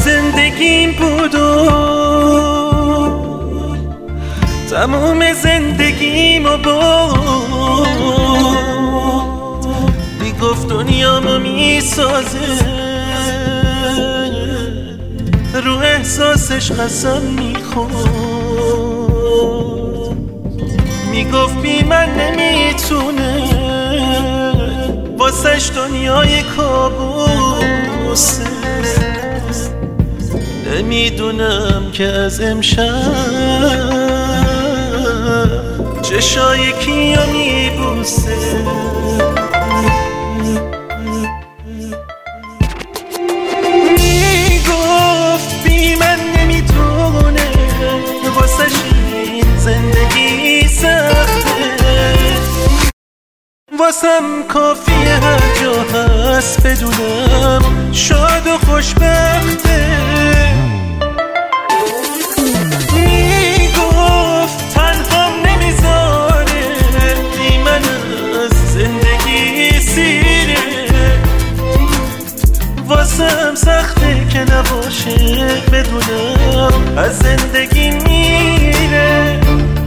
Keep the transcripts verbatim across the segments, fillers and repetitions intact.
زندگیم بود و تموم زندگیمو بود. میگفت دنیامو میسازه، رو احساسش قسم میخورد. میگفت بی من نمیتونه، واسش دنیای کابوسه. نمیدونم که از امشب چشای کیو میبوسه. میگفت بی من نمیتونه، واسش این زندگی سخته. واسم کافیه هر جا هست بدونم شاد و خوشبخته. میگفت تنهام نمیذاره، بی من از زندگی سیره. واسم سخته که نباشه بدونم از زندگی میره.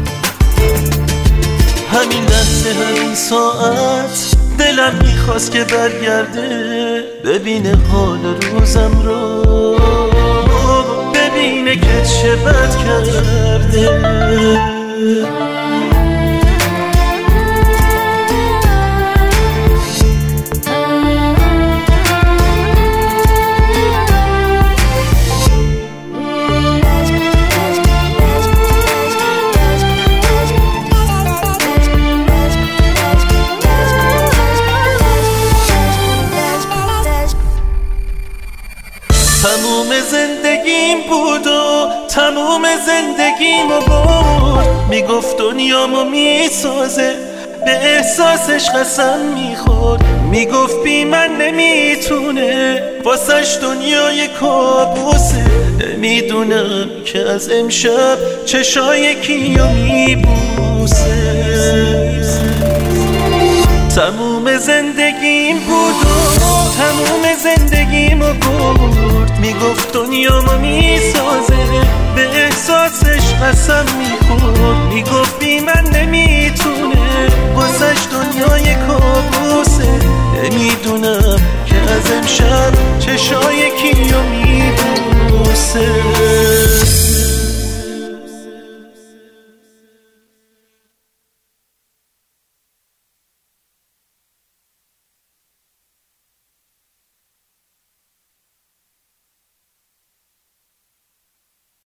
همین لحظه همین ساعت دلم میخواست که برگرده، ببینه حال روزم رو، ببینه که چه بد کرده. تموم زندگیم بود و تموم زندگیمو برد. میگفت دنیامو میسازه، به احساسش قسم میخورد. میگفت بی من نمیتونه، واسش دنیای کابوسه. نمیدونم که از امشب چشای کیو میبوسه. تموم زندگیم بود و تموم زندگیمو برد. میگفت دنیامو میسازه، به احساسش قسم میخورد. میگفت بی من نمیتونه،